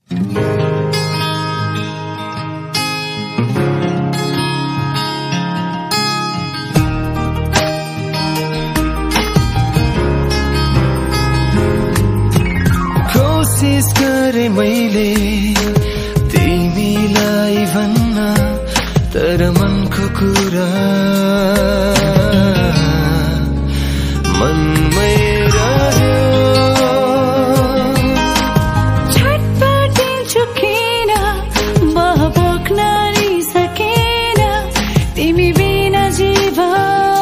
कोशिश गरे मैले तिमीलाई भन्न तर मनको कुरा मनमै रह्यो छटपटिन्छु किन बहबोक्न नि सकेन तिमी बिना जीवन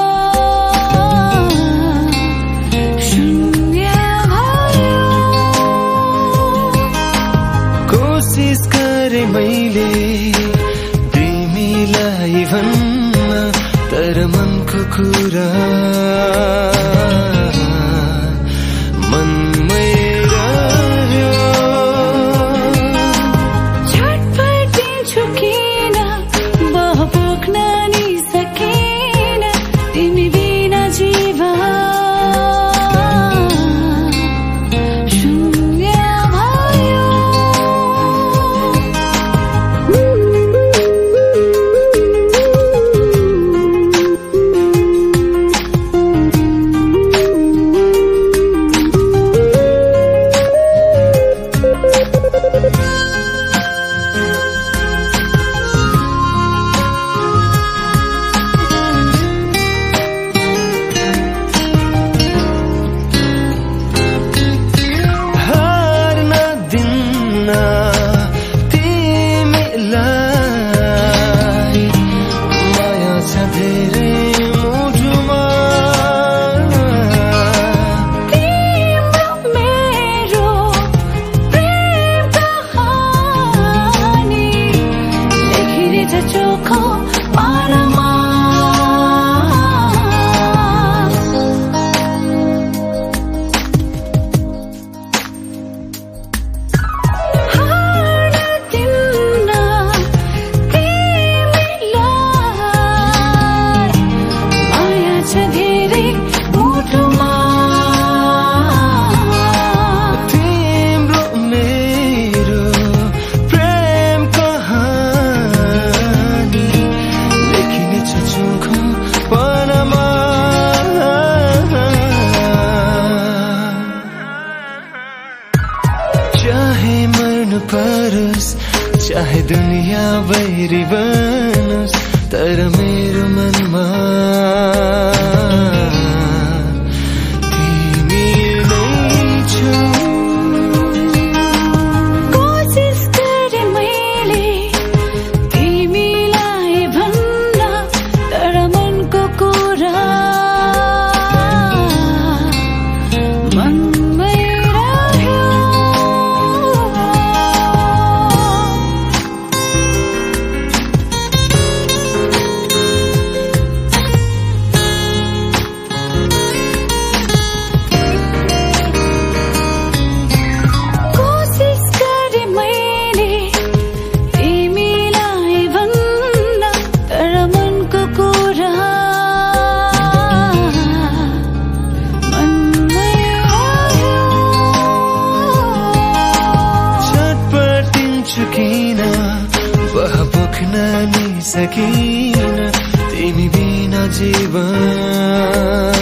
शून्य भयो कोशिश गरे मैले तिमीलाई भन्न तर मनको कुरा मनमै रह्यो छटपटिन्छु किन बहबोक्न नि सकेन तिमी बिना जीवन शून्य भयो चाहे मर्नु परोस् चाहे दुनिया बैरी बनोस् तर मेरो मनमा तिमी नै छौ कोशिश गरे मैले तिमीलाई भन्न तर मनको कुरा मनमै रह्यो किन बहबोक्न नि सकिन तिमी बिना जीवन